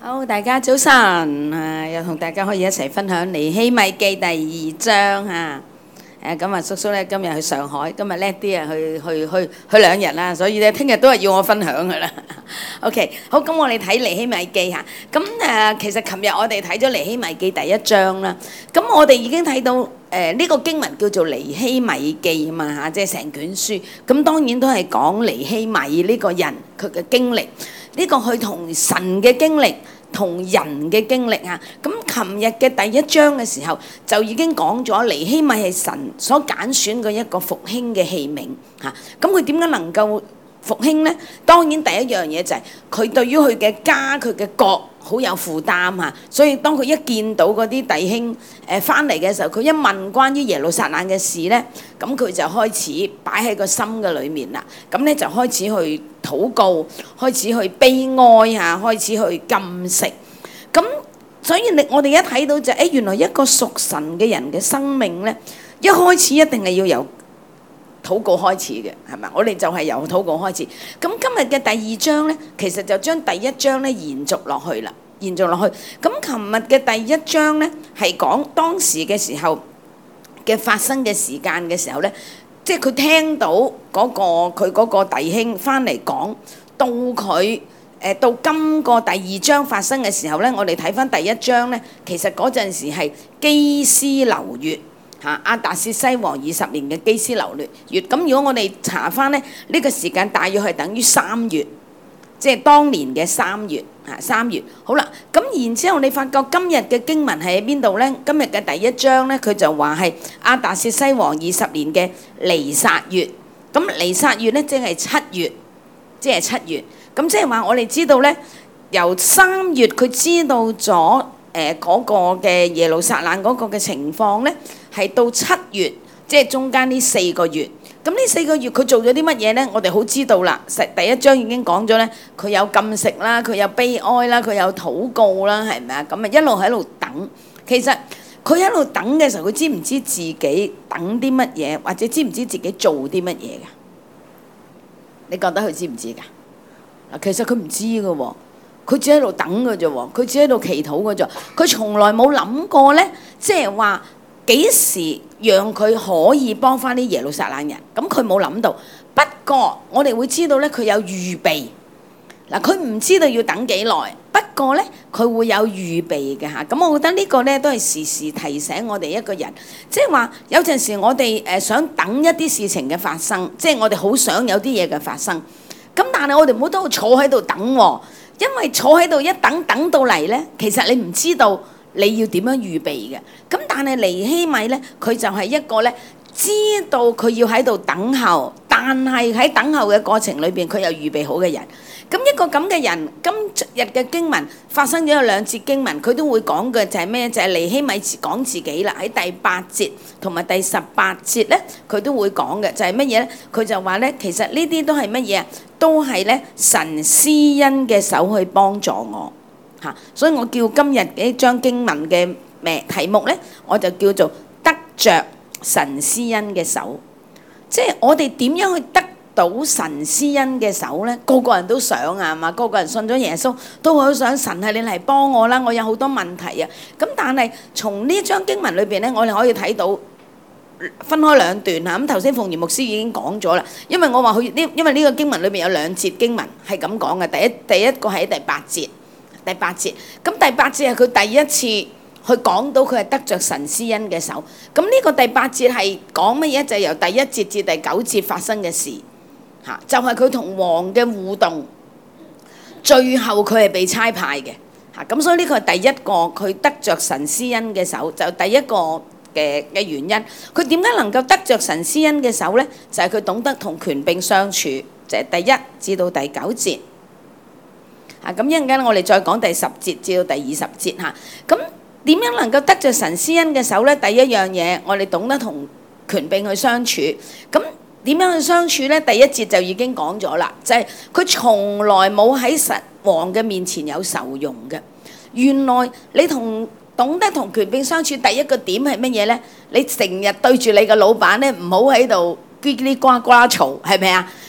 好，大家早晨又同大家可以一齊分享尼希米記第2章啊。咁啊，叔叔咧今日去上海，今日叻啲啊，去2日啦，所以咧聽日都係要我分享噶啦。OK， 好，咁我哋睇尼希米記嚇。咁其實琴日我哋睇咗尼希米記第1章啦。咁我哋已經睇到呢個經文叫做尼希米記啊嘛嚇，即係成卷書。咁當然都係講尼希米呢個人佢嘅經歷，呢個佢同神嘅經歷。同人嘅經歷啊，咁琴日嘅第1章嘅時候就已經講咗尼希米係神所揀選嘅一個復興嘅器皿嚇。咁佢點解能夠復興呢？當然第一樣嘢就係佢對於佢嘅家佢嘅國好有負擔嚇，所以當佢一見到嗰啲弟兄翻嚟嘅時候，佢一問關於耶路撒冷嘅事呢，咁佢就開始擺喺個心嘅裏面啦。咁咧就開始去禱告，開始去悲哀嚇，開始去禁食。咁所以我哋一睇到就原來一個屬神嘅人嘅生命咧，一開始一定係要由禱告開始嘅，係咪？我哋就係由禱告開始。咁今日嘅第2章咧，其實就將第1章咧延續落去啦，延續落去。咁琴日嘅第1章咧係講當時嘅時候嘅發生嘅時間嘅時候咧，即係佢聽到佢嗰個弟兄翻嚟講，到佢到今個第2章發生嘅時候咧，我哋睇翻第1章咧，其實嗰陣時係基斯流月。亞達薛西王20年嘅基斯流月，咁如果我哋查翻咧，呢個時間大約係等於3月，即係當年嘅3月3月。好啦，咁然之後你發覺今日嘅經文係喺邊度咧？今日嘅第1章咧，佢就話係亞達薛西王20年嘅尼撒月。咁尼撒月咧，即係7月，即係7月。咁即係話我哋知道咧，由3月佢知道咗嗰個嘅耶路撒冷嗰個嘅情況咧，係到7月，即係中間呢4個月。咁呢4個月佢做咗啲乜嘢咧？我哋好知道啦。第1章已經講咗咧，佢有禁食啦，佢有悲哀啦，佢有禱告啦，係咪啊？咁啊一路喺度等。其實佢喺度等嘅時候，佢知唔知自己等啲乜嘢，或者知唔知自己做啲乜嘢㗎？你覺得佢知唔知㗎？嗱，其實佢唔知㗎喎。佢只喺度等嘅啫喎，佢只喺度祈禱嘅啫，佢從來冇諗過咧，即係話幾時讓佢可以幫翻啲耶路撒冷人，咁佢冇諗到。不過我哋會知道咧，佢有預備。嗱，佢唔知道要等幾耐，不過咧佢會有預備嘅嚇。咁我覺得呢個咧都係時時提醒我哋一個人，即係話有陣時我哋想等一啲事情嘅發生，即係我哋好想有啲嘢嘅發生。咁但係我哋唔好都坐喺度等喎。因為坐喺度一等到嚟咧，其實你唔知道你要點樣預備嘅。咁但係尼希米咧，佢就係一個咧知道佢要喺度等候，但係喺等候嘅過程裏邊，佢有預備好嘅人。咁一個咁嘅人，今日嘅經文發生咗有2節經文，佢都會講嘅就係咩？就係尼希米講自己啦。喺第8節同埋第18節咧，佢都會講嘅就係乜嘢咧？佢就話咧，其實呢啲都係乜嘢啊？都係咧神施恩嘅手去幫助我嚇，所以我叫今日呢張經文嘅題目咧，我就叫做得着神施恩嘅手。即係我哋點樣去得到神施恩嘅手咧？個個人都想啊嘛，個個人信咗耶穌都好想神係你嚟幫我啦，我有好多問題啊。咁但係從呢張經文裏邊咧，我哋可以睇到。分開2段嚇，咁頭先鳳儀牧師已經講咗啦，因為我話因為呢個經文裏邊有2節經文係咁講嘅，第一個係第8節，咁第8節係佢第一次去講到佢係得着神施恩嘅手，咁呢個第8節係講乜嘢？就係由第1節至第9節發生嘅事嚇，就係佢同王嘅互動，最後佢係被差派嘅嚇，咁所以呢個係第一個佢得着神施恩嘅手，就第一個嘅原因，佢點解能夠得着神施恩嘅手咧？就係佢懂得同權柄相處，就係第1至到第9節。咁一陣間我哋再講第10節至到第20節嚇。咁點樣能夠得着神施恩嘅手咧？第一樣嘢，我哋懂得同權柄去相處。咁點樣去相處咧？第1節就已經講咗啦，就係佢從來冇喺神王嘅面前有受用嘅。原來你懂得同權柄相處，第一個點係乜嘢咧？你成日對住你嘅老闆咧，唔好喺度嘰哩呱呱嘈，係咪啊？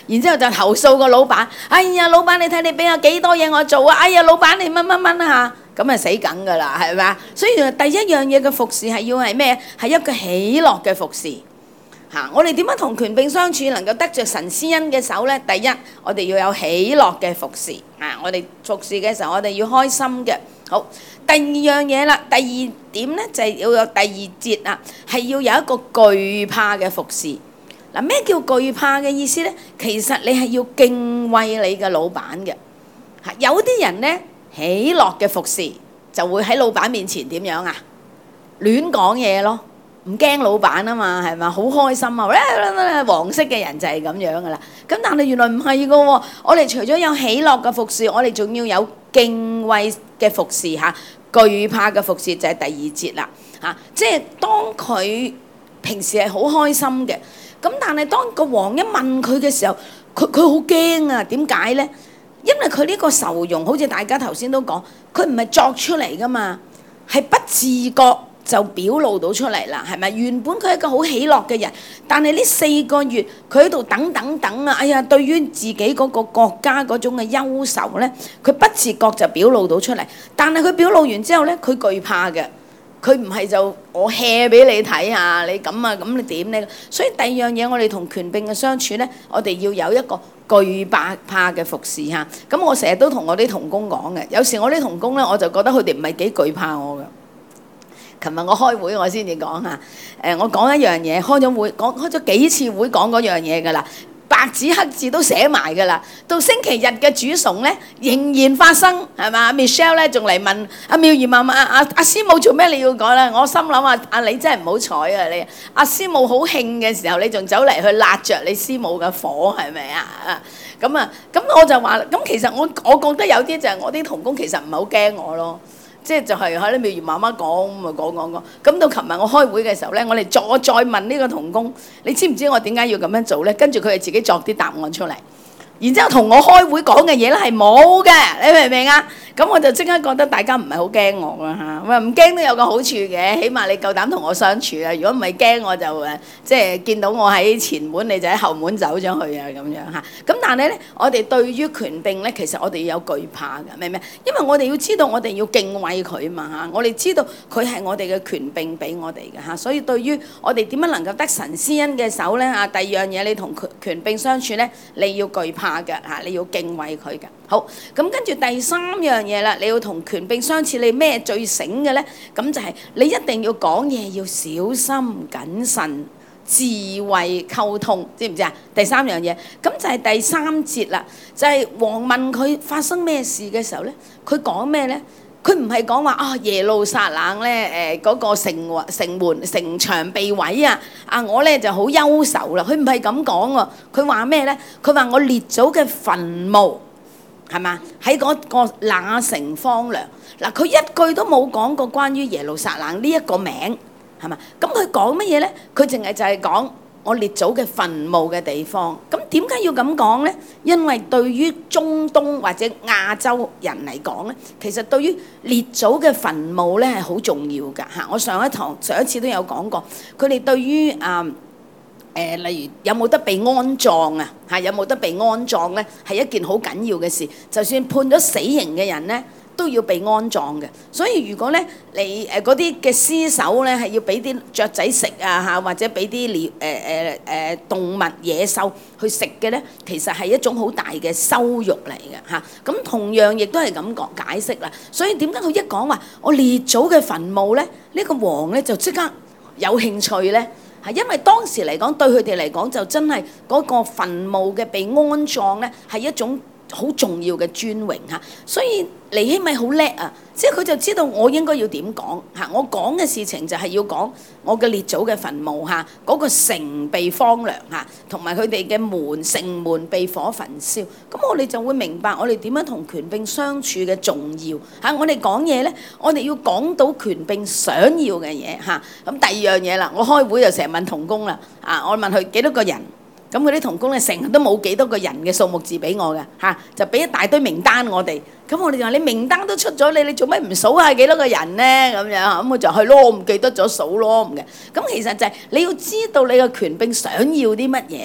然之後就投訴個老闆。哎呀，老闆你睇你俾我幾多嘢我做啊！哎呀，老闆你乜乜乜啊嚇，咁啊死梗㗎啦，係咪啊？所以第一樣嘢嘅服侍係要係咩？係一個喜樂嘅服侍。我哋點樣同權柄相處能夠得着神施恩嘅手呢？第一，我哋要有喜樂嘅服侍。我哋服侍嘅時候，我哋要開心嘅。好，第二樣嘢啦，第二點呢就係要有第二節啊，係要有一個懼怕嘅服侍。嗱，咩叫懼怕嘅意思呢？其實你係要敬畏你嘅老闆嘅。有啲人呢，喜樂嘅服侍就會喺老闆面前點樣啊？亂講嘢咯。唔驚老闆啊嘛，係咪？好開心啊！黃色嘅人就係咁樣噶啦。咁但係原來唔係噶喎，我哋除咗有喜樂嘅服侍，我哋仲要有敬畏嘅服侍嚇，懼怕嘅服侍就係第二節啦嚇。即係當佢平時係好開心嘅，咁但係當個王一問佢嘅時候，佢好驚啊！點解呢？因為佢呢個愁容，好似大家頭先都講，佢唔係作出嚟噶嘛，係不自覺就表露到出嚟啦，係咪？原本佢係一個好喜樂嘅人，但係呢4個月佢喺度等啊，哎呀，對於自己嗰個國家嗰種嘅憂愁呢，佢不自覺就表露到出嚟。但係佢表露完之後呢，佢懼怕嘅，佢唔係就我 hea 俾你睇下，你咁啊，咁你點呢？所以第二樣嘢，我哋同權柄嘅相處呢，我哋要有一個懼怕嘅服侍嚇。咁我成日都同我啲同工講嘅，有時我啲同工呢，我就覺得佢哋唔係幾懼怕我嘅。琴日我開會，我先至講下。我講一樣嘢，開咗幾次會講嗰樣嘢㗎啦，白紙黑字都寫埋㗎啦。到星期日嘅主崇咧，仍然發生，係嘛？Michelle 咧仲嚟問阿妙兒媽媽阿師母做咩你要講咧？我心諗你真係唔好彩啊！你阿師母好興嘅時候，你仲走嚟去焫着你師母嘅火，係咪啊？咁我就話，咁其實我覺得有啲就係我啲同工其實唔係好驚我咯。即係就係喺啲妙兒媽媽講咁啊講，咁到琴日我開會嘅時候咧，我哋再問呢個同工，你知唔知我點解要咁樣做咧？跟住佢哋自己作啲答案出嚟，然之後同我開會講嘅嘢咧係冇嘅，你明唔明啊？咁我就即刻覺得大家唔係好驚我啊嚇，唔驚都有個好處嘅，起碼你夠膽同我相處啊！如果唔係驚我就即係見到我喺前門，你就喺後門走咗去啊咁樣嚇。咁但係咧，我哋對於權柄咧，其實我哋要有懼怕嘅，明唔明？因為我哋要知道，我哋要敬畏佢嘛嚇。我哋知道佢係我哋嘅權柄俾我哋嘅嚇，所以對於我哋點樣能夠得神施恩嘅手咧嚇，第二樣嘢你同權柄相處咧，你要懼怕嘅嚇，你要敬畏佢嘅。好，咁跟住第三樣嘢啦，你要同權柄相處，你咩最醒嘅呢？咁就係你一定要講嘢要小心謹慎、智慧溝通，知唔知啊？第三樣嘢，咁就係第三節啦，就係王問佢發生咩事嘅時候呢，佢講咩呢？佢唔係講話耶路撒冷咧嗰個城牆被毀啊！我咧就好憂愁啦。佢唔係咁講喎，佢話咩呢？佢話我列祖嘅墳墓。係嘛？喺嗰個那城荒涼嗱，佢一句都冇講過關於耶路撒冷呢一個名，係嘛？咁佢講乜嘢呢？佢淨係就係講我列祖嘅墳墓嘅地方。咁點解要咁講呢？因為對於中東或者亞洲人嚟講呢，其實對於列祖嘅墳墓呢係好重要㗎嚇。我上一次都有講過，佢哋對於例如有冇得被安葬啊？嚇，有冇得被安葬咧？係一件好緊要嘅事。就算判咗死刑嘅人咧，都要被安葬嘅。所以如果咧你嗰啲嘅屍首咧係要俾啲雀仔食啊嚇，或者俾啲動物野獸去食嘅咧，其實係一種好大嘅羞辱嚟嘅嚇。咁同樣亦都係咁講解釋啦。所以點解佢一講話我列祖嘅墳墓咧，呢個王咧就即刻有興趣咧？係因為當時嚟講，對佢哋嚟講就真係嗰個墳墓嘅被安葬咧，係一種好重要嘅尊榮嚇。所以尼希米好叻啊，即係佢就知道我應該要點講嚇。我講嘅事情就係要講我嘅列祖嘅墳墓嚇，嗰個城被荒涼嚇，同埋佢哋嘅城門被火焚燒。咁我哋就會明白我哋點樣同權柄相處嘅重要嚇。我哋講嘢咧，我哋要講到權柄想要嘅嘢嚇。咁第二樣嘢啦，我開會就成日問同工啦，我問佢幾多個人。咁佢啲同工咧成日都冇幾多個人嘅數目字俾我嘅嚇，就俾一大堆名單我哋。咁我哋就話你名單都出咗，你做咩唔數下幾多個人呢？咁樣咁我就係咯，我唔記得咗數咯咁嘅。咁其實就係你要知道你嘅權柄想要啲乜嘢嘛。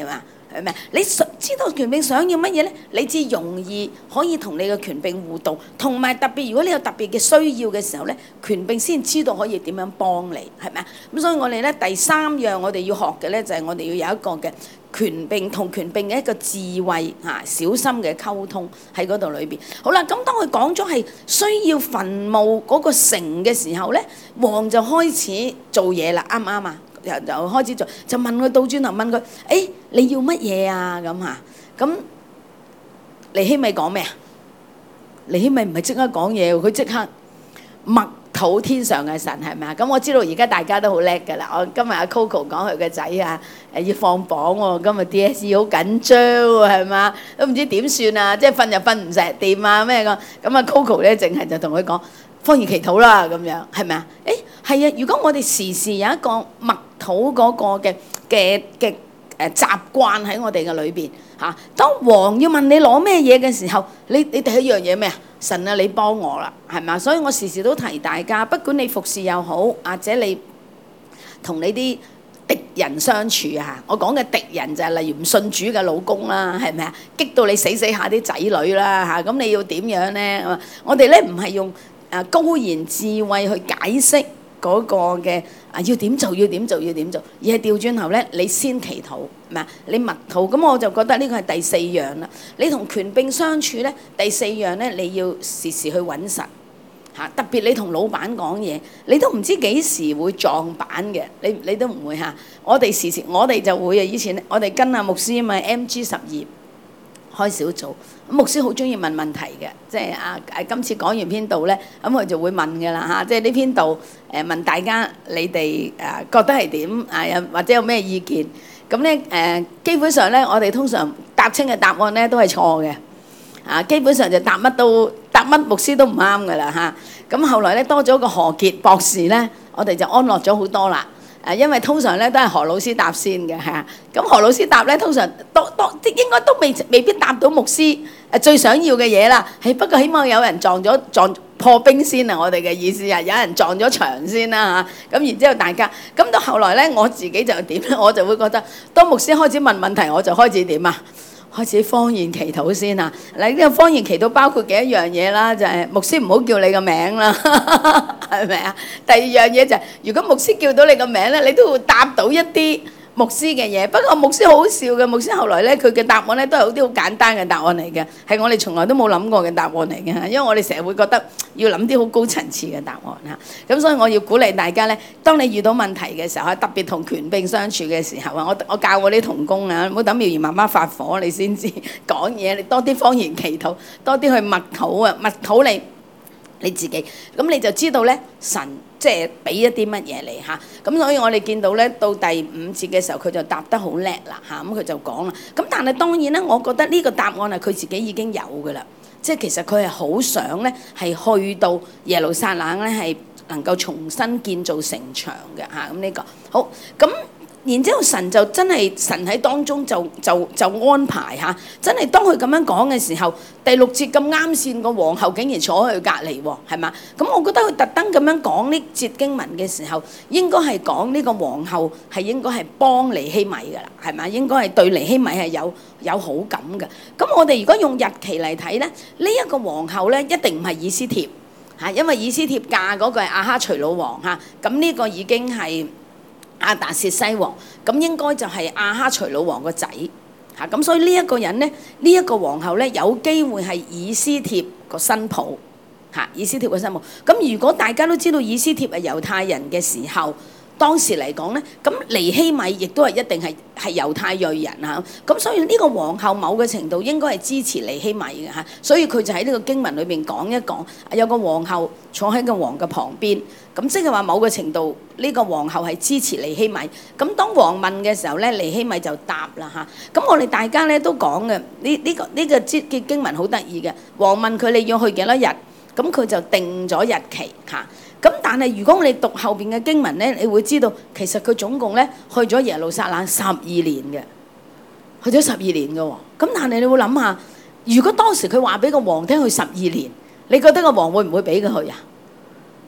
係咪？你知道權柄想要乜嘢咧，你至容易可以同你嘅權柄互動，同埋特別如果你有特別嘅需要嘅時候咧，權柄先知道可以點樣幫你，係咪啊？咁所以我哋咧第三樣我哋要學嘅咧就係我哋要有一個嘅權柄同權柄嘅一個智慧嚇，小心嘅溝通喺嗰度裏邊。好啦，咁當佢講咗係需要墳墓嗰個城嘅時候咧，王就開始做嘢啦，啱唔啱啊？就開始做，就問佢倒轉頭問佢：誒你要乜嘢啊？咁嚇，咁尼希米講咩啊？尼希米唔係即刻講嘢喎，佢即刻默禱天上嘅神，係咪啊？咁我知道而家大家都好叻㗎啦。我今日阿 Coco 講佢個仔啊，要放榜喎，今日 DSE 好緊張喎，係嘛？都唔知點算啊，即係瞓又瞓唔成掂啊咩咁。咁啊 Coco 咧，淨係就同佢講方言祈禱啦，咁樣係咪啊？誒係啊！如果我哋時時有一個默禱嗰個嘅習慣喺我哋嘅裏邊嚇，當王要問你攞咩嘢嘅時候，你第一樣嘢咩啊？神啊，你幫我啦，係咪啊？所以我時時都提大家，不管你服侍又好，或者你同你啲敵人相處啊，我講嘅敵人就係例如唔信主嘅老公啦，係咪啊？激到你死下啲仔女啦嚇，咁你要點樣咧？我哋咧唔係用高言智慧去解釋嗰個嘅要點做，而係調轉頭咧，你先祈禱，係咪啊？你默禱，咁我就覺得呢個係第四樣啦。你同權柄相處咧，第四樣咧，你要時時去揾神嚇。特別你同老闆講嘢，你都唔知幾時會撞板嘅，你都唔會嚇。我哋就會啊。以前我哋跟阿牧師咪 MG12開小組，牧師好中意問問題嘅，即係今次講完篇道咧，咁佢就會問嘅啦嚇，即係呢篇道問大家你哋覺得係點啊？或者有咩意見？咁咧基本上咧，我哋通常答清嘅答案咧都係錯嘅，基本上就答乜牧師都唔啱嘅啦嚇。咁後來咧多咗個何傑博士咧，我哋就安樂咗好多啦。因為通常咧都係何老師答先嘅嚇，咁何老師答咧通常應該都未必答到牧師最想要嘅嘢啦。不過起碼有人撞破冰先啊！我哋嘅意思係有人撞咗牆先啦嚇，咁然之後大家咁到後來咧，我自己就點咧？我就會覺得當牧師開始問問題，我就開始點啊？開始方言祈禱先啊！嗱，呢個方言祈禱包括幾多樣嘢啦？就係牧師唔好叫你個名啦，係咪啊？第二樣嘢就係如果牧師叫到你個名咧，你都會答到一啲牧師嘅嘢。不過牧師好好笑嘅，牧師後來咧佢嘅答案咧都係啲好簡單嘅答案嚟嘅，係我哋從來都冇諗過嘅答案嚟嘅嚇。因為我哋成日會覺得要諗啲好高層次嘅答案嚇。咁所以我要鼓勵大家咧，當你遇到問題嘅時候，特別同權柄相處嘅時候啊，我教我啲同工啊，唔好等妙兒媽媽發火你先至講嘢，你多啲方言祈禱，多啲去默禱啊，默禱你自己，咁你就知道咧神即係俾一啲乜嘢嚟嚇。咁所以我哋見到咧到第5節嘅時候，佢就答得好叻啦嚇。咁佢就講啦，咁但係當然咧，我覺得呢個答案係佢自己已經有㗎啦。即係其實佢係好想咧係去到耶路撒冷咧係能夠重新建造城牆嘅嚇。咁呢個好咁。然之後神就真係神喺當中就安排嚇，真係當佢咁樣講嘅時候，第6節咁啱線個皇后竟然坐喺佢隔離喎，係嘛？咁我覺得佢特登咁樣講呢節經文嘅時候，應該係講呢個皇后係應該係幫尼希米㗎啦，係嘛？應該係對尼希米係有好感嘅。咁我哋如果用日期嚟睇咧，呢一個皇后咧一定唔係以斯帖嚇，因為以斯帖嫁嗰個係亞哈隨魯王嚇，咁呢個已經係亞達薛西王，咁應該就係亞哈隨魯王個仔嚇，咁所以呢一個人咧，呢一個皇后咧，有機會係以斯帖個新抱嚇，以斯帖個新抱。咁如果大家都知道以斯帖係猶太人嘅時候，當時嚟講咧，咁尼希米亦都係一定係猶太裔人嚇，咁所以呢個皇后某個程度應該係支持尼希米嘅嚇，所以佢就喺呢個經文裏邊講一講，有個皇后坐喺個王嘅旁邊，咁即係話某個程度呢個皇后係支持尼希米。咁當王問嘅時候咧，尼希米就答啦嚇。咁我哋大家咧都講嘅呢個經文好得意嘅，王問佢你要去幾多日，咁佢就定咗日期嚇。咁但係如果我哋讀後邊嘅經文咧，你會知道其實佢總共咧去咗耶路撒冷12年嘅，去咗12年嘅喎。咁但係你會諗下，如果當時佢話俾個王聽去12年，你覺得個王會唔會俾佢去啊？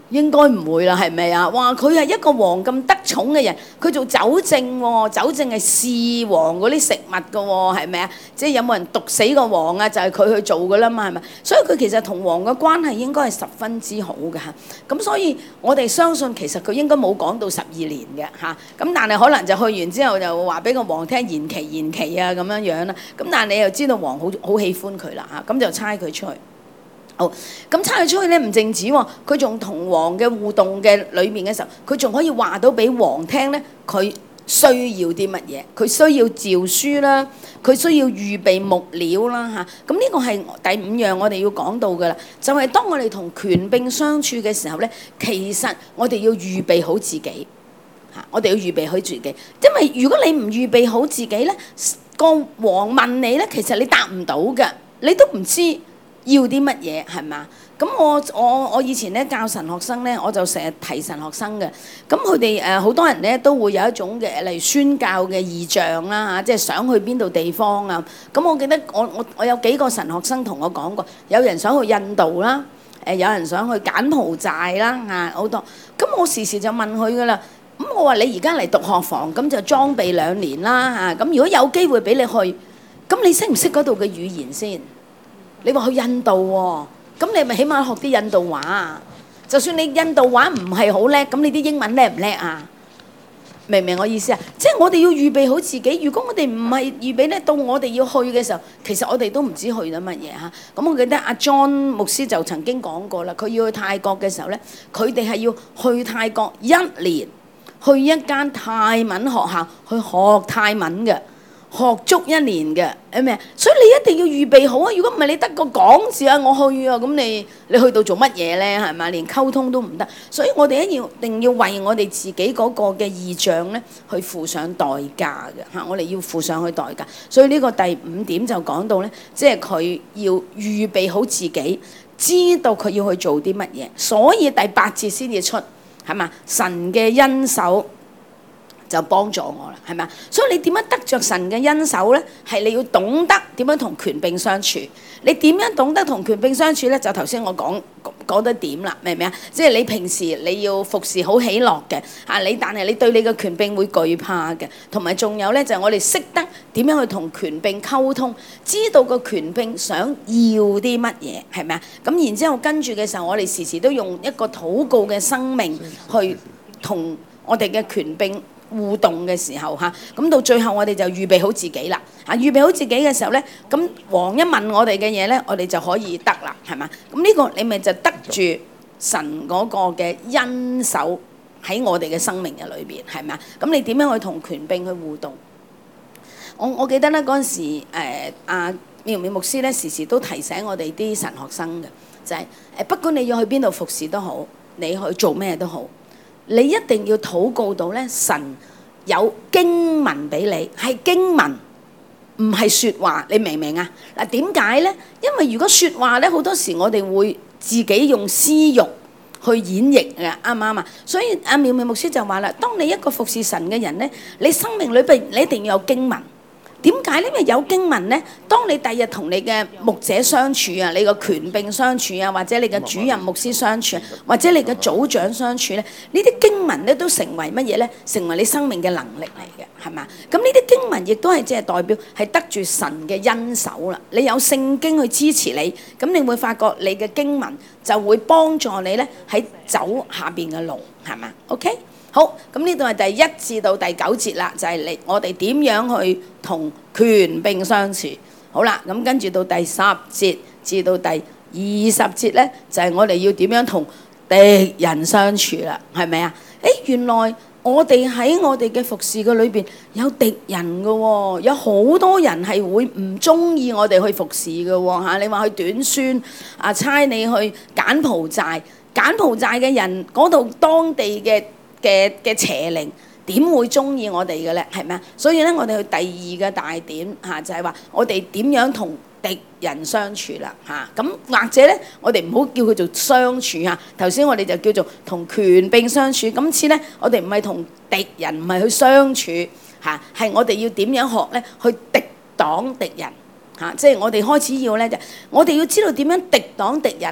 應該唔會啦，係咪啊？哇！佢係一個王咁得寵嘅人，佢做酒政喎，酒政係試王嗰啲食物㗎喎，係咪啊？即係有冇人毒死個王啊？就係佢去做㗎啦嘛，係咪？所以佢其實同王嘅關係應該係十分之好嘅嚇。咁所以我哋相信其實佢應該冇講到12年嘅嚇。咁但係可能就去完之後就話俾個王聽延期啊咁樣樣啦。咁但係你又知道王好喜歡佢啦嚇，咁就差佢出去。好，咁差佢出去咧唔淨止喎，佢仲同王嘅互動嘅裏面嘅時候，佢仲可以話到俾王聽咧，佢需要啲乜嘢，佢需要詔書啦，佢需要預備木料啦嚇。咁呢個係第5樣我哋要講到㗎啦，就係當我哋同權柄相處嘅時候咧，其實我哋要預備好自己嚇，我哋要預備好自己，因為如果你唔預備好自己咧，個王問你咧，其實你答唔到㗎，你都唔知要啲乜嘢係嘛？咁我以前咧教神學生咧，我就成日提神學生嘅。咁佢哋好多人咧都會有一種嘅例如宣教嘅異象啦嚇，即係想去邊度地方啊。咁我記得我有幾個神學生同我講過，有人想去印度啦，有人想去柬埔寨啦嚇，好多。咁我時時就問佢噶啦。咁我話你而家嚟讀學房，咁就裝備2年啦嚇。咁如果有機會俾你去，咁你識唔識嗰度嘅語言先？你話去印度喎，咁你咪起碼學啲印度話啊！就算你印度話唔係好叻，咁你啲英文叻唔叻啊？明唔明我意思啊？即係我哋要預備好自己。如果我哋唔係預備咧，到我哋要去嘅時候，其實我哋都唔知去咗乜嘢嚇。咁我記得阿 John 牧師就曾經講過啦，佢要去泰國嘅時候咧，佢哋係要去泰國1年，去一間泰文學校去學泰文嘅。學足1年嘅，係咪啊？所以你一定要預備好啊！如果唔係你得個講字啊，我去啊，咁你去到做乜嘢咧？係咪？連溝通都唔得。所以我哋一定要為我哋自己嗰個嘅異象咧，去付上代價嘅嚇。我哋要付上去代價。所以呢個第5點就講到咧，即係佢要預備好自己，知道佢要去做啲乜嘢。所以第8節先至出，係嘛？神嘅恩手就幫助我啦，係咪啊？所以你點樣得着神嘅恩手咧？係你要懂得點樣同權柄相處。你點樣懂得同權柄相處咧？就頭先我講得點啦，明唔明啊？即係你平時你要服侍好喜樂嘅嚇，但係你對你嘅權柄會懼怕嘅，同埋仲有咧就係我哋識得點樣去同權柄溝通，知道個權柄想要啲乜嘢，係咪啊？咁然之後跟住嘅時候，我哋時時都用一個禱告嘅生命去同我哋嘅權柄互動嘅時候嚇，咁到最後我哋就預備好自己啦嚇，預備好自己嘅時候咧，咁王一問我哋嘅嘢咧，我哋就可以得啦，係嘛？咁呢個你咪就得住神嗰個嘅恩手喺我哋嘅生命嘅裏邊，係咪啊？咁你點樣去同權柄去互動？我記得咧嗰陣時，阿苗苗牧師咧時時都提醒我哋啲神學生嘅，就係不管你要去邊度服侍都好，你去做咩都好。你一定要禱告到咧，神有經文俾你，係經文，唔係説話，你明唔明啊？嗱，點解咧？因為如果説話咧，好多時我哋會自己用私欲去演繹嘅，啱唔啱啊？所以阿苗苗牧師就話啦，當你一個服侍神嘅人咧，你生命裏邊你一定要有經文。點解呢？因為有經文咧，當你第日同你嘅牧者相處啊，你個權柄相處啊，或者你嘅主任牧師相處，或者你嘅組長相處咧，呢啲經文咧都成為乜嘢咧？成為你生命嘅能力嚟嘅，係嘛？咁呢啲經文亦都係即係代表係得住神嘅恩手啦。你有聖經去支持你，咁你會發覺你嘅經文就會幫助你咧喺走下邊嘅路，係嘛？OK。好，咁呢度係第1至到第9節啦，就係我哋點樣去同權柄相處。好啦，咁跟住到第10節至到第20節咧，就係我哋要點樣同敵人相處啦，係咪啊？原來我哋喺我哋嘅服侍嘅裏邊有敵人嘅喎，有好多人係會唔中意我哋去服侍嘅喎嚇。你話去短宣啊，差你去柬埔寨嘅人嗰度當地嘅邪靈點會中意我哋嘅咧？係咪啊？所以咧，我哋去第2個大點嚇，就係話我哋點樣同敵人相處啦嚇。咁或者咧，我哋唔好叫佢做相處嚇。頭先我哋就叫做同權柄相處。今次咧，我哋唔係同敵人，唔係去相處嚇，係我哋要點樣學咧？去敵擋敵人嚇。即係我哋開始要咧，就我哋要知道點樣敵擋敵人咧。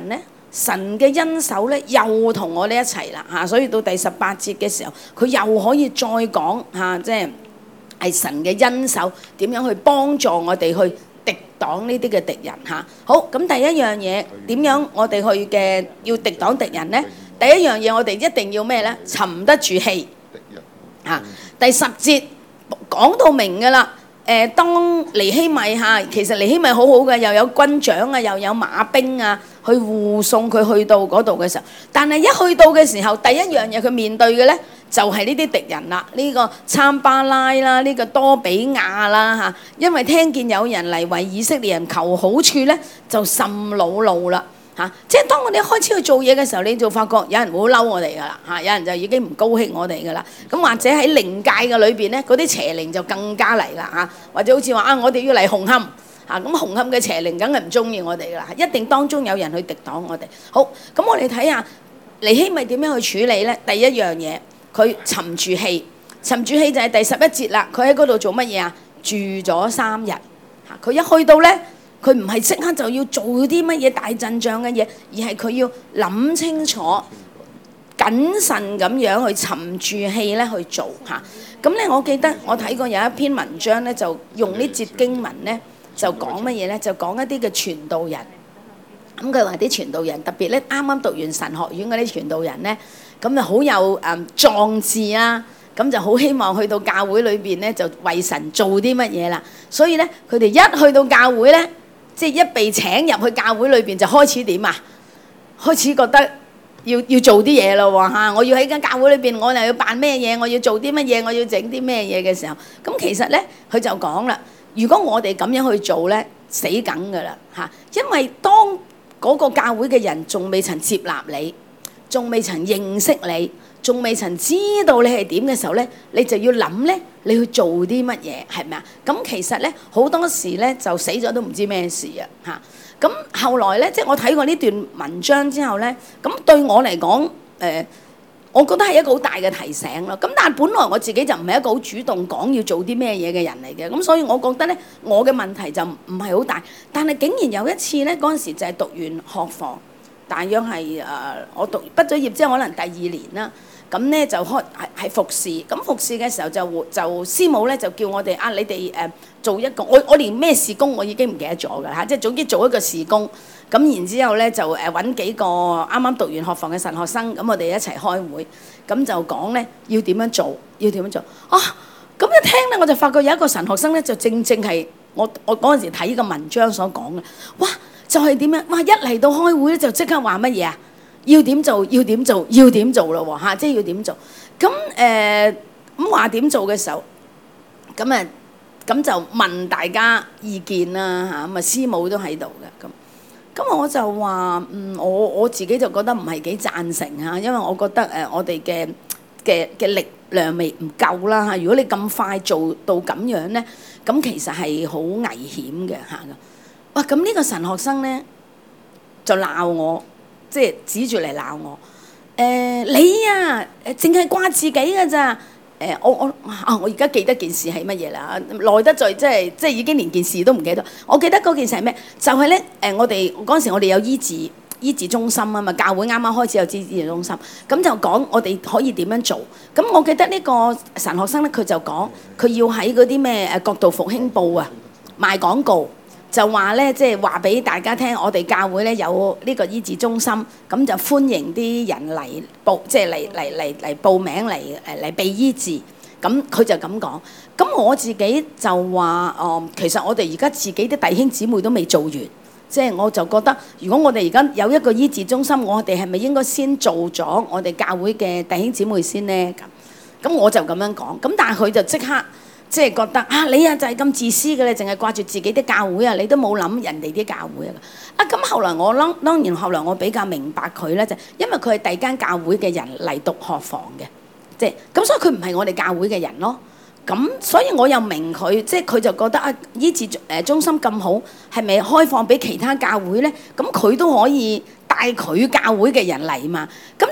神嘅恩手咧又同我哋一齊啦嚇，所以到第18節嘅時候，佢又可以再講嚇，即係神嘅恩手點樣去幫助我哋去敵擋呢啲嘅敵人嚇。好，咁第一樣嘢點樣我哋去嘅要敵擋敵人咧？第一樣嘢我哋一定要咩咧？沉得住氣嚇。第10節講到明㗎啦。當尼希米嚇，其實尼希米好好嘅，又有軍長啊，又有馬兵啊，去護送佢去到嗰度嘅時候，但係一去到嘅時候，第一樣嘢佢面對嘅咧，就係呢啲敵人啦，呢個參巴拉啦，呢個多比亞啦嚇，因為聽見有人嚟為以色列人求好處咧，就甚惱怒啦。即係當我哋開始去做嘢嘅時候，你就發覺有人會好嬲我哋噶啦嚇，有人就已經唔高興我哋噶啦。咁或者喺靈界嘅裏邊咧，嗰啲邪靈就更加嚟啦嚇。或者好似話我哋要嚟紅磡嚇，咁紅磡嘅邪靈梗係唔中意我哋噶啦，一定當中有人去敵擋我哋。好，咁我哋睇下尼希米點樣去處理咧？第一樣嘢，佢沉住氣，沉住氣就係第11節啦。佢喺嗰度做乜嘢啊？住咗3日嚇。佢一去到咧，佢唔係即刻就要做啲乜嘢大陣仗嘅嘢，而係佢要諗清楚、謹慎咁樣去沉住氣咧去做嚇。咁咧，我記得我睇過有一篇文章咧，就用呢節經文咧，就講乜嘢咧？就講一啲嘅傳道人。咁佢話啲傳道人特別咧，啱啱讀完神學院嗰啲傳道人咧，咁就好有壯志啦。咁就好希望去到教會裏邊咧，就為神做啲乜嘢啦。所以咧，佢哋一去到教會咧，即係一被請入去教會裏邊，就開始點啊？開始覺得要做啲嘢咯喎嚇！我要喺間教會裏邊，我又要扮咩嘢？我要做啲乜嘢？我要整啲咩嘢嘅時候，咁其實咧，佢就講啦：如果我哋咁樣去做咧，死梗㗎啦嚇！因為當嗰個教會嘅人仲未曾接納你，仲未曾認識你，仲未曾知道你係點嘅時候咧，你就要諗咧，你去做啲乜嘢係咪啊？咁其實咧，好多時咧就死咗都唔知咩事啊嚇！咁後來咧，即係我睇過呢段文章之後咧，咁對我嚟講，我覺得係一個好大嘅提醒咯。咁但係本來我自己就唔係一個好主動講要做啲咩嘢嘅人嚟嘅，咁所以我覺得咧，我嘅問題就唔係好大。但係竟然有一次咧，嗰陣時就係讀完學房，大約係我讀畢咗業之後，可能第2年啦。咁咧就係服侍，咁服侍嘅時候就師母咧就叫我哋你哋做一個，我連咩事工我已經唔記得咗㗎嚇，即係總之做一個事工，咁然之後咧就揾幾個啱啱讀完學房嘅神學生，咁我哋一齊開會，咁就講咧要點樣做啊！咁一聽咧我就發覺有一個神學生咧就正係我嗰陣時睇個文章所講嘅，哇！就係點樣？哇！一嚟到開會咧就即刻話乜嘢啊？要點做咯喎嚇，即係要點做。咁話點做嘅時候，咁就問大家意見啦嚇。咁師母都喺度嘅。咁我就話我自己就覺得唔係幾贊成嚇，因為我覺得我哋嘅力量未唔夠啦嚇。如果你咁快做到咁樣咧，咁其實係好危險嘅嚇。哇！咁呢個神學生咧就鬧我。即係指住嚟鬧我，你啊，淨係掛自己㗎咋？我而家記得件事係乜嘢啦？耐得在即係已經連件事都唔記得。我記得嗰件事係咩？就係咧我哋嗰陣時我哋有醫治中心啊嘛，教會啱啱開始有醫治中心，咁就講我哋可以點樣做。咁我記得呢個神學生咧，佢就講佢要喺嗰啲咩國度復興報啊賣廣告。就話咧，即係話俾大家聽，我哋教會咧有呢個醫治中心，咁就歡迎啲人嚟報，即係嚟報名嚟被醫治。咁佢就咁講。咁我自己就話其實我哋而家自己啲弟兄姊妹都未做完，即係我就覺得，如果我哋而家有一個醫治中心，我哋係咪應該先做咗我哋教會嘅弟兄姊妹先咧？咁我就咁樣講。咁但係佢就即刻。即係覺得你啊就係咁自私嘅，你淨係掛住自己啲教會啊，你都冇諗人哋啲教會啊！咁後來我當然後來我比較明白佢咧，就因為佢係第二間教會嘅人嚟讀學房嘅，即係咁所以佢唔係我哋教會嘅人咯。咁所以我又明佢，即係佢就覺得醫治中心咁好，係咪開放俾其他教會咧？咁佢都可以帶佢教會嘅人嚟嘛。咁但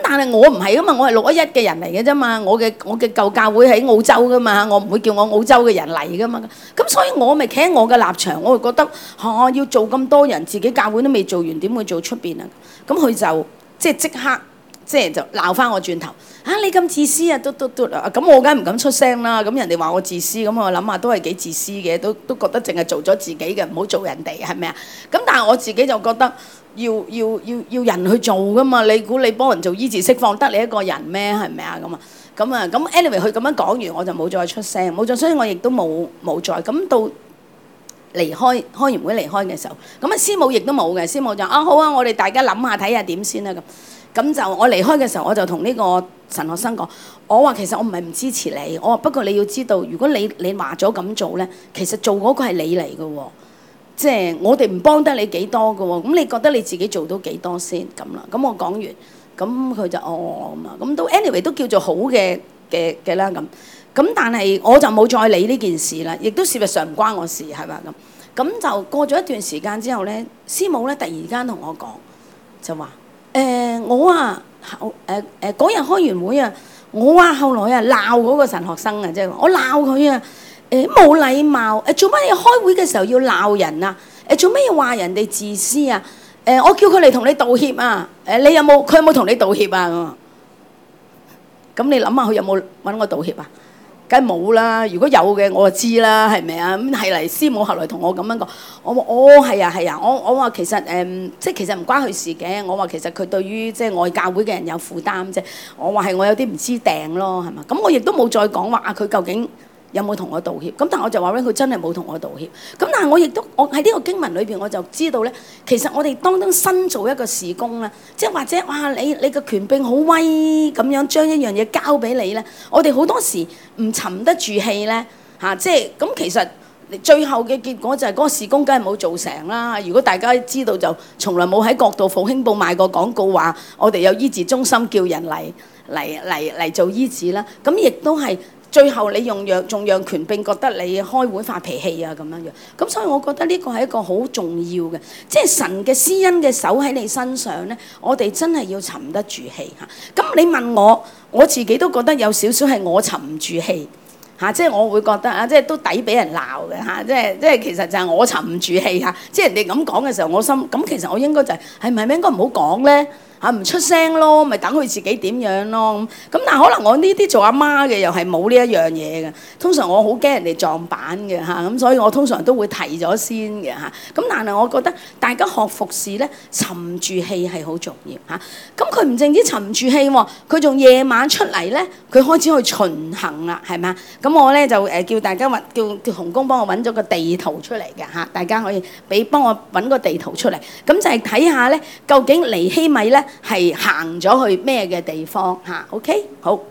但係我唔係噶嘛，我係611嘅人嚟嘅啫嘛，我嘅舊教會喺澳洲噶嘛，我唔會叫我澳洲嘅人嚟噶嘛。咁所以我咪企喺我嘅立場，我會覺得要做咁多人，自己教會都未做完，點會做出邊啊？咁佢就即刻就鬧翻我轉頭，你咁自私啊！嘟啊！咁我梗係唔敢出聲啦。咁人哋話我自私，咁我諗下都係幾自私嘅，都覺得淨係做咗自己嘅，唔好做人哋，係咪啊？咁但係我自己就覺得要人去做噶嘛。你估你幫人做醫治釋放得你一個人咩？係咪啊？咁 anyway 佢咁樣講完，我就冇再出聲，冇再，所以我亦都冇再咁到開完會離開嘅時候，咁師母亦都冇嘅。師母就好啊，我哋大家諗下睇下點先啦咁就我離開嘅時候，我就同呢個神學生講，我話其實我唔係唔支持你，我話不過你要知道，如果你話咗咁做咧，其實做嗰個係你嚟嘅喎，即係我哋唔幫得你幾多嘅喎，咁你覺得你自己做到幾多先咁啦？咁我講完，咁佢就咁都 anyway 都叫做好嘅啦咁但係我就冇再理呢件事啦，亦都事實上唔關我事係咪咁就過咗一段時間之後咧，師母咧突然間同我講就話。我嗰日開完會啊，我後來鬧嗰個神學生啊，即係我鬧佢啊，冇禮貌，做乜嘢開會嘅時候要鬧人啊？做乜嘢話人哋自私啊？我叫佢嚟同你道歉啊！佢有冇同你道歉啊？咁你諗下佢有冇揾我道歉啊？梗係冇啦！如果有嘅，我就知啦，係咪啊？咁係嚟師母後來同我咁樣講，我話係啊，我話其實即係其實唔關佢事嘅。我話其實佢對於即係外教會嘅人有負擔啫。我話係我有啲唔知訂咯，係嘛？咁我亦都冇再講話佢究竟有冇同我道歉？咁但係我就話咧，佢真係冇同我道歉。咁但係我喺呢個經文裏邊，我就知道咧，其實我哋當中新做一個事工啦，即係或者哇，你個權柄好威咁樣將一樣嘢交俾你咧，我哋好多時唔沉得住氣咧嚇，即係咁其實最後嘅結果就係嗰個事工梗係冇做成啦。如果大家知道就從來冇喺國度復興報賣過廣告話我哋有醫治中心叫人嚟做醫治啦，咁亦都係。最後你仲讓權柄覺得你開會發脾氣啊咁樣樣，咁所以我覺得呢個係一個好重要嘅，即係神嘅施恩嘅手喺你身上咧，我哋真係要沉得住氣嚇。咁你問我自己都覺得有少少係我沉唔住氣嚇，即係我會覺得即係都抵俾人鬧嘅嚇，即係其實就係我沉唔住氣嚇，即係人哋咁講嘅時候，我心咁其實我應該就係咪應該唔好講咧？唔出聲咯，咪等佢自己點樣咯咁。但係可能我呢啲做阿媽嘅又係冇呢一樣嘢嘅。通常我好驚人哋撞板嘅咁所以我通常都會提咗先嘅咁但係我覺得大家學服侍咧，沉住氣係好重要咁佢唔淨止沉住氣喎，佢仲夜晚出嚟咧，佢開始去巡行啦，係咪啊？咁我咧就叫大家叫洪工幫我揾咗個地圖出嚟嘅大家可以幫我揾個地圖出嚟，咁就係睇下咧，究竟尼希米咧係行咗去咩嘅地方？OK， 好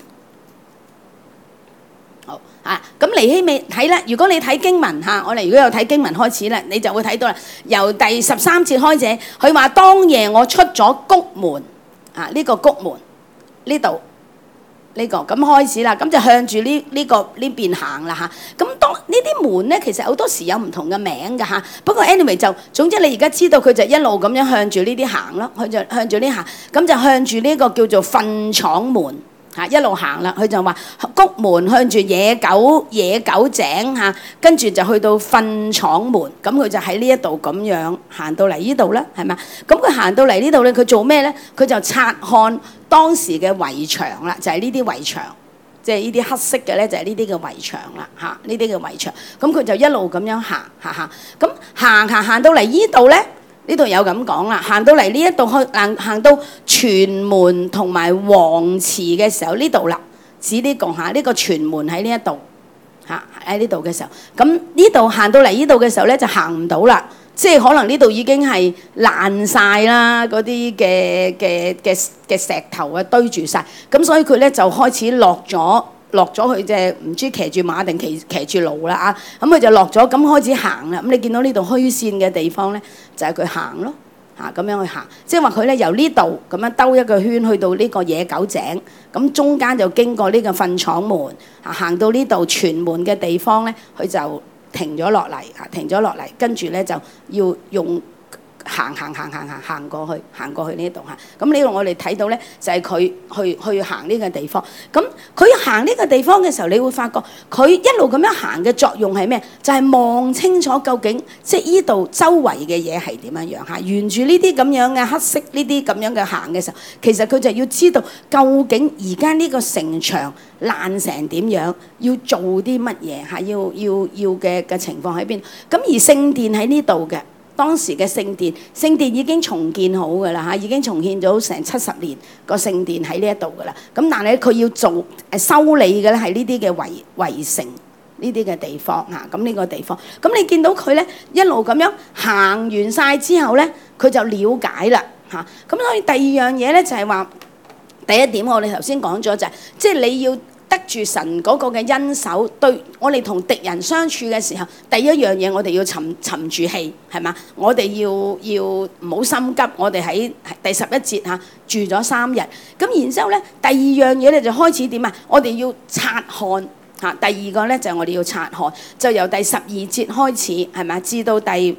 咁尼希米睇啦。如果你睇經文我哋如果有睇經文開始啦，你就會睇到啦。由第13節開始，佢話當夜我出咗谷門呢個谷門呢度呢個咁開始啦，咁就向住呢邊行啦咁當呢啲門咧，其實好多時有唔同嘅名㗎不過 anyway 就總之你而家知道佢就一路咁樣向住呢啲行咯，佢就向住呢行，咁就向住呢個叫做糞廠門一路行啦。佢就話谷門向住野狗井跟住就去到糞廠門，咁佢就喺呢一度咁樣行到嚟呢度啦，係咪？咁佢行到嚟呢度咧，佢做咩咧？佢就察看當時嘅圍牆啦，就係呢啲圍牆，即係呢啲黑色嘅咧，就係呢啲嘅圍牆啦呢啲嘅圍牆。咁佢就一路咁樣行咁行到嚟呢度咧，呢度有咁講啦。行到嚟呢一度行到泉門同埋王池嘅時候，呢度啦，指呢個呢個泉門喺呢一度喺呢度嘅時候，咁呢度行到嚟呢度嘅時候咧，就行唔到啦。即係可能呢度已經係爛晒啦，嗰啲嘅石頭堆住晒，咁所以佢咧就開始落咗去隻唔知騎住馬定騎住驢啦咁佢就落咗，咁開始行啦。咁你見到呢度虛線嘅地方咧，就係佢行咯咁樣去行，即係話佢咧由呢度咁樣兜一個圈去到呢個野狗井，咁中間就經過呢個糞廠門行到呢度泉門嘅地方咧，佢就停咗落嚟，跟住咧就要用行過去呢度嚇。咁呢度我哋睇到咧，就係佢去行呢個地方。咁佢行呢個地方嘅時候，你會發覺佢一路咁樣行嘅作用係咩？就係望清楚究竟即係依度周圍嘅嘢係點樣樣嚇。沿住呢啲咁樣嘅黑色呢啲咁樣嘅行嘅時候，其實佢就要知道究竟而家呢個城牆爛成點樣，要做啲乜嘢嚇，要嘅情況喺邊。咁而聖殿喺呢度嘅。當時嘅聖殿已經重建好㗎啦嚇，已經重建咗成70年個聖殿喺呢一度㗎啦。咁但係佢要做修理嘅咧係呢啲嘅圍城呢啲嘅地方嚇。咁呢個地方，咁你見到佢咧一路咁樣行完晒之後咧，佢就了解啦嚇。咁所以第二樣嘢咧就係話，第一點我哋頭先講咗就係，即係你要得住神嗰個嘅恩手，對我哋同敵人相處嘅時候，第一樣嘢我哋要沉住氣，係嘛？我哋要唔好心急。我哋喺第11節嚇住咗3日，咁然之後咧，第二樣嘢咧就開始點啊？我哋要察看嚇。第二個咧就係我哋要察看，就由第12節開始係咪？至到第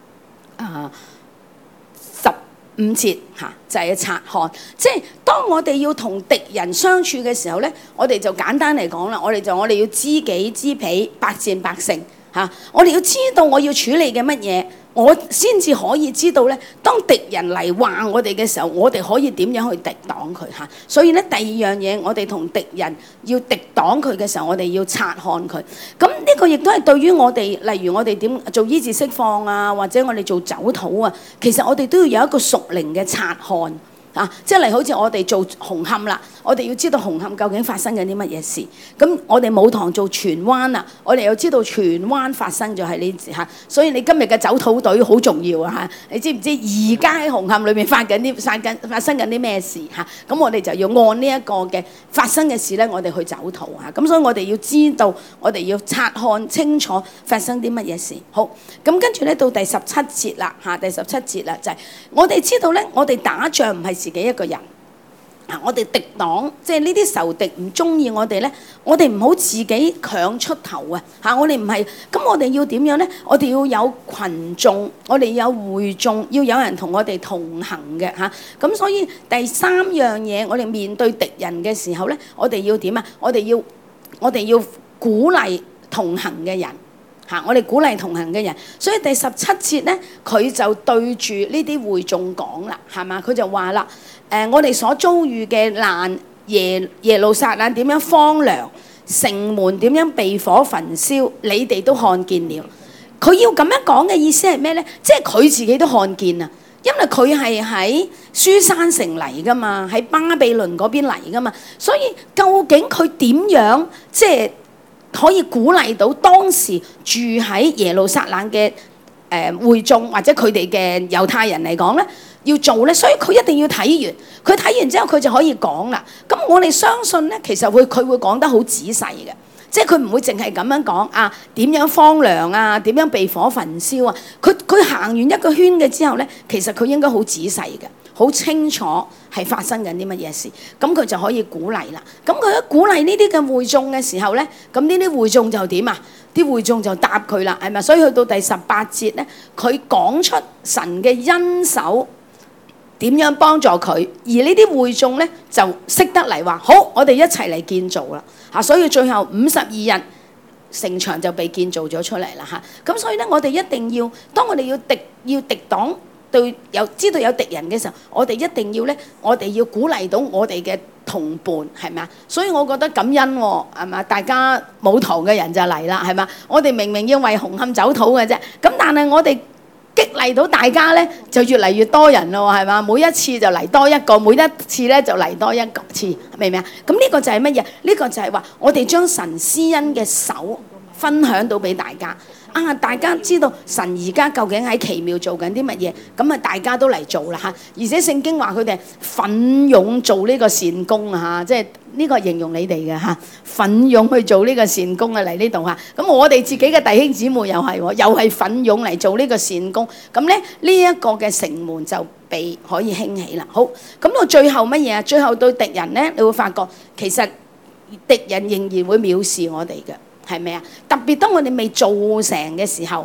15節嚇，就係察看。即係當我哋要同敵人相處嘅時候咧，我哋就簡單嚟講啦，我哋要知己知彼，百戰百勝嚇。我哋要知道我要處理嘅乜嘢，我先至可以知道咧，當敵人嚟話我哋嘅時候，我哋可以點樣去敵擋佢嚇。所以咧，第二樣嘢，我哋同敵人要敵擋佢嘅時候，我哋要察看佢。咁呢個亦都係對於我哋，例如我哋點做醫治釋放啊，或者我哋做走禱啊，其實我哋都要有一個屬靈嘅察看。即係嚟好似我哋做紅磡啦，我哋要知道紅磡究竟發生緊啲乜嘢事。咁我哋舞堂做荃灣啦，我哋又知道荃灣發生咗喺呢嚇。所以你今日嘅走禱隊好重要啊嚇！你知唔知而家喺紅磡裏面發生緊啲咩事嚇？咁我哋就要按呢一個嘅發生嘅事咧，我哋去走禱嚇。咁所以我哋要知道，我哋要察看清楚發生啲乜嘢事。好，咁跟住咧到第17節啦嚇，第17節啦就係我哋知道咧，我哋打仗唔係自己一個人，我哋敵擋，即係呢啲仇敵唔中意我哋咧，我哋唔好自己強出頭啊！我哋唔係，咁我哋要點樣咧？我哋要有群眾，我哋有會眾，要有人同我哋同行嘅嚇。咁所以第3樣嘢，我哋面對敵人嘅時候咧，我哋要點啊？我哋要鼓勵同行嘅人。我哋鼓勵同行嘅人，所以第17節咧，佢就對住呢啲會眾講啦，係嘛？佢就話啦，我哋所遭遇嘅難，耶路撒冷點樣荒涼，城門點樣被火焚燒，你哋都看見了。佢要咁樣講嘅意思係咩咧？即係佢自己都看見啊，因為佢係喺書珊城嚟噶嘛，喺巴比倫嗰邊嚟噶嘛，所以究竟佢點樣即係可以鼓勵到當時住喺耶路撒冷嘅會眾或者佢哋嘅猶太人嚟講咧，要做咧，所以佢一定要睇完，佢睇完之後佢就可以講啦。咁我哋相信咧，其實佢會講得好仔細嘅，即係佢唔會淨係咁樣講啊，點樣荒涼啊，點樣被火焚燒啊。佢行完一個圈嘅之後咧，其實佢應該好仔細嘅，好清楚係發生緊啲乜嘢事，咁佢就可以鼓勵啦。咁佢一鼓勵呢啲嘅會眾嘅時候咧，咁呢啲會眾就點啊？啲會眾就答佢啦，係咪？所以去到第18節咧，佢講出神嘅恩手點樣幫助佢，而呢啲會眾咧就識得嚟話好，我哋一齊嚟建造啦嚇。所以最後52日城牆就被建造咗出嚟啦嚇。咁所以咧，我哋一定要當我哋要敵擋。對，知道有敵人嘅時候，我哋一定要咧，我哋要鼓勵到我哋嘅同伴，係咪啊？所以我覺得感恩喎，係嘛？大家舞堂嘅人就嚟啦，係嘛？我哋明明要為紅磡走禱嘅啫，咁但係我哋激勵到大家咧，就越嚟越多人咯，係嘛？每一次就嚟多一個，每一次咧就嚟多一個次，明唔明啊？咁呢個就係乜嘢？呢個就係話我哋將神施恩嘅手分享到俾大家。大家知道神而家究竟喺奇妙做緊啲乜嘢，咁大家都嚟做啦嚇。而且聖經話佢哋奮勇做呢個善工啊，即係呢個形容你哋嘅嚇，奮勇去做呢個善工啊，嚟呢度嚇。咁我哋自己嘅弟兄姊妹又係奮勇嚟做呢個善工，咁咧呢一個嘅城門就被可以興起啦。好，咁到最後乜嘢啊？最後對敵人咧，你會發覺其實敵人仍然會藐視我哋嘅。係咪啊？特別當我哋未做成嘅時候，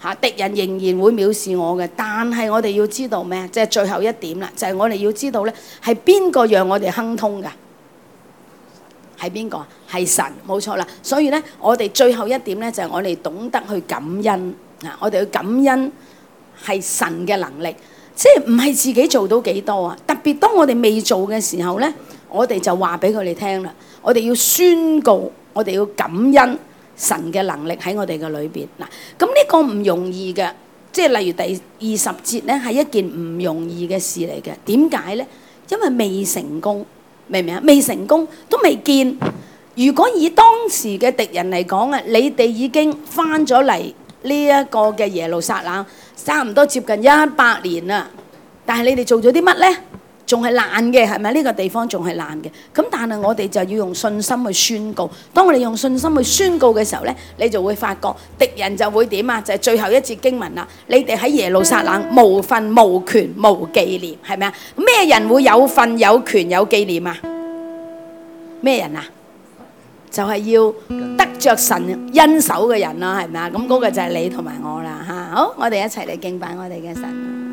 嚇，敵人仍然會藐視我嘅。但係我哋要知道咩？即係最後一點啦，就係我哋要知道咧，係邊個讓我哋亨通㗎？係邊個？係神，冇錯啦。所以咧，我哋最後一點咧，就係我哋懂得去感恩啊！我哋去感恩係神嘅能力，即係唔係自己做到幾多啊？特別當我哋未做嘅時候咧，我哋就話俾佢哋聽啦。我哋要宣告，我哋要感恩神嘅能力喺我哋嘅裏邊嗱。咁呢個唔容易嘅，即係例如第20節咧，係一件唔容易嘅事嚟嘅。點解咧？因為未成功。明唔明啊？未成功都未見。如果以當時嘅敵人嚟講啊，你哋已經翻咗嚟呢一個嘅耶路撒冷，差唔多接近100年啦。但係你哋做咗啲乜呢？仲係爛嘅，係咪？呢個地方仲係爛嘅。咁但係我哋就要用信心去宣告。當我哋用信心去宣告嘅時候呢，你就會發覺敵人就會點啊？就係最後一節經文啦。你哋喺耶路撒冷無份無權無紀念，係咪啊？咩人會有份有權有紀念啊？咩人啊？就係要得着神恩手嘅人啦，係咪啊？咁嗰個就係你同埋我啦嚇。好，我哋一齊嚟敬拜我哋嘅神。